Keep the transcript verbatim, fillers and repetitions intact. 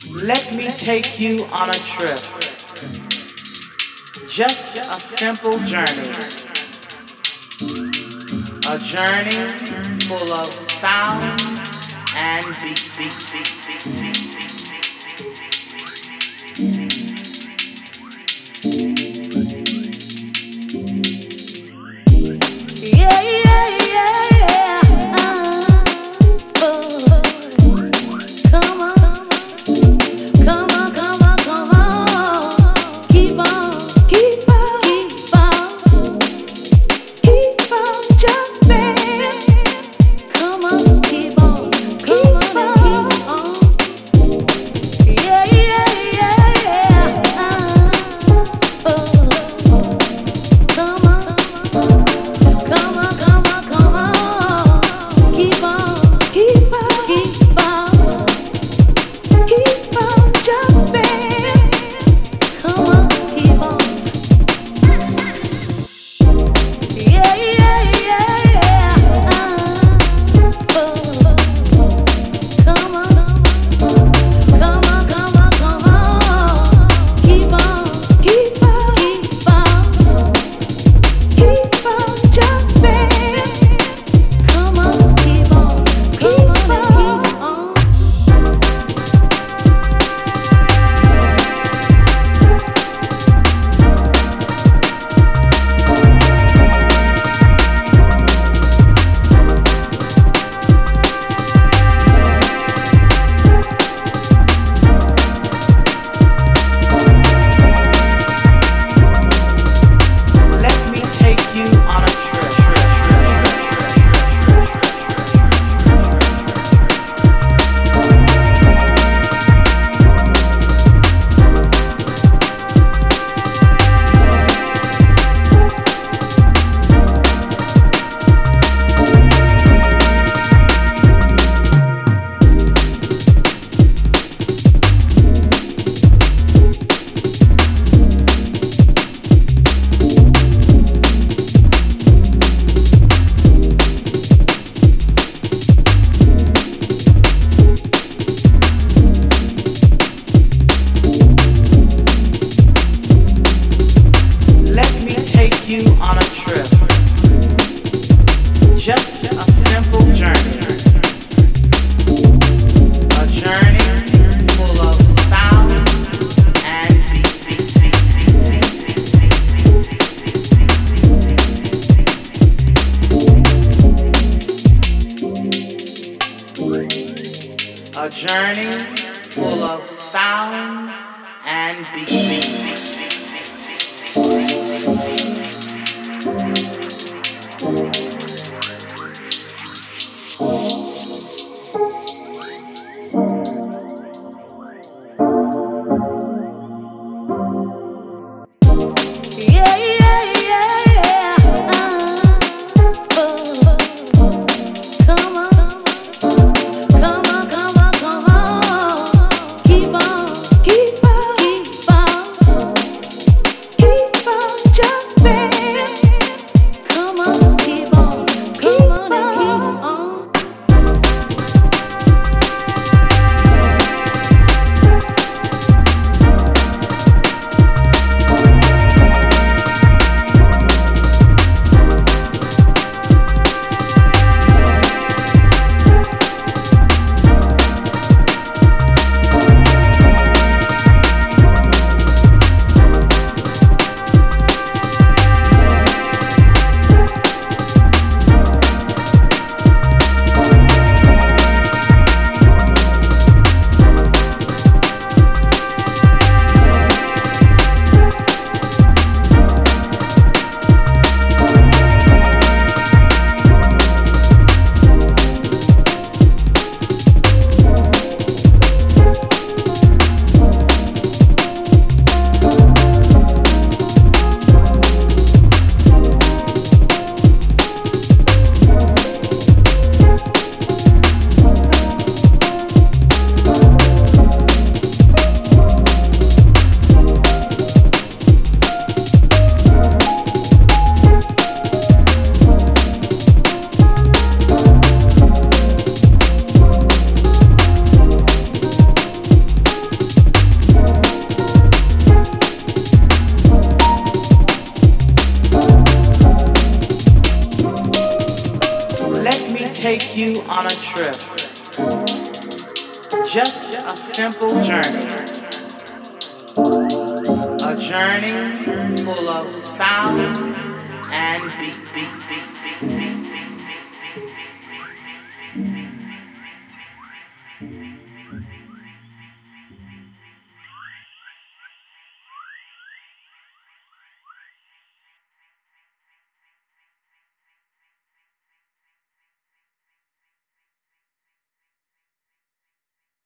Let me take you on a trip. Just a simple journey. A journey full of sound and beat, beat, beat, beat, beat. Yeah, yeah, yeah, yeah. Uh, oh, come on, come on, come on, come on. Keep on, keep on, keep on, keep on jumping. Come on, keep on, keep on, keep on. Yeah, yeah, yeah, yeah. Uh, oh, come on. Come on, come on, come on. Keep on, keep on, keep on, keep on jumping. Come on, keep on. Yeah, yeah, yeah, yeah. Uh, oh, come on, come on, come on, come on. Keep on, keep on, keep on. Keep on jumping. Come on, keep on, keep on, keep on. Let me take you on a Let me take you on a trip. Just a simple journey. A journey full of sound and beat, beat, beat, beat, beat. A journey full of sound and beat, beat, beat. Yeah, yeah, yeah, yeah. Uh, oh, come on, come on, come on, come on. Keep on, keep on, keep on. take you on a trip. Just a simple journey. A journey full of sound and beat, beat, beat, beat, beat, beat.